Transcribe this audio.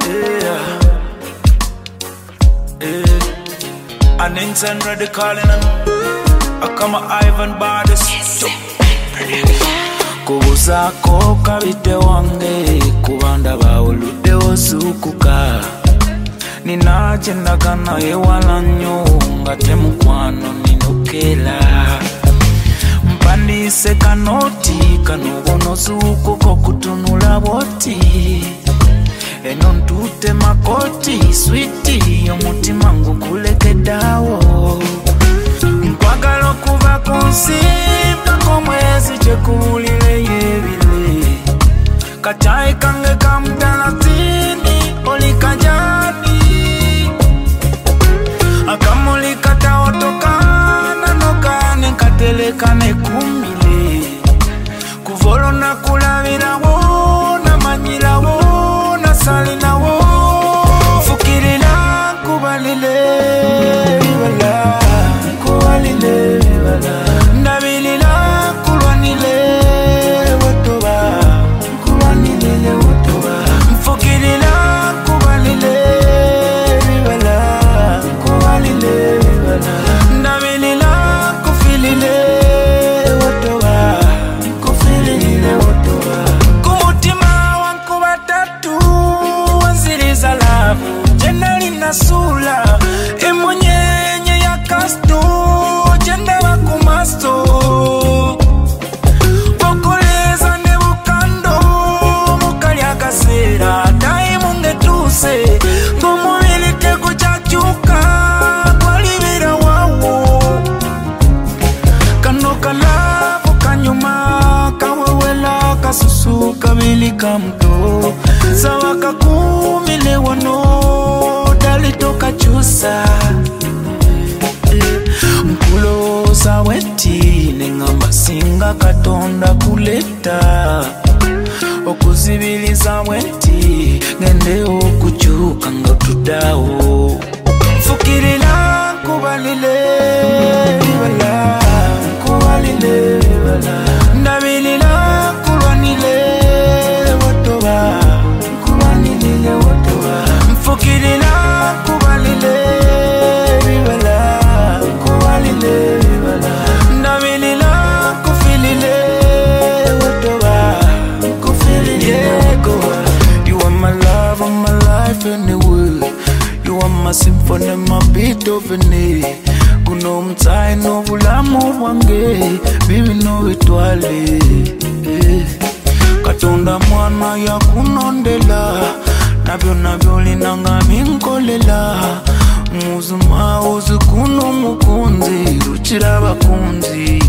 Instant ready calling him. I come Ivan Bardis. Kubuza ko kabite wange kubanda baulude osukuka. Ninaje ndagana ewala nnyo ngate mukwano ninokela. Mpandise kanoti kanobono sukuko kutunula boti. Eno ntute makoti sweetie omutima ngukulekedawo. Nkwagala okuva ku nsi mpaka omwezi kyekuwulire yebire. Kachayi kange kamutalatini oli kajani. Akamuli kataotokana nokane kateleka nekumile. Kuvolo nakulabirawo namanyirawo salinawo. Fukirila kubalile wala kubalile wala ndabilila kulwanile wotoba kulwanile wotoba. Fukirila kubalile wala kubalile wala ndabilila kufilile wotoba kufilile wotoba. Kumutima wangu batatu wanziriza labu jenda linasula emonyenye ya kasto jenda wakumasto. Okoleza ne bukando mukali akasera daimu ngetuse ngumubili tekuchachuka kwalibira wawo. Kano kalabu kanyuma kawewela kasusu kabili kamto. Sawa kakumile wano dalitoka chusa. Mkulo saweti nengamba singa katonda kuleta. Okuzibiliza weti ngende okuchuka ngotudawo. Fukirila kubalile wala kubalile wala ndabilila kulwanile wotoba kulwanile wotoba. Mfukirila kubalile wala kubalile wala ndabilila kufilile wotoba kufilile goa. You are my love of my life anyway. You are my symphony, my Beethoven. Kuno mtai no bulamu wange bibi no etwale. Katonda mwana ya kunondela nabyo linanga minkolela. Muzuma uzi kuno mukunzi ruchira bakunzi.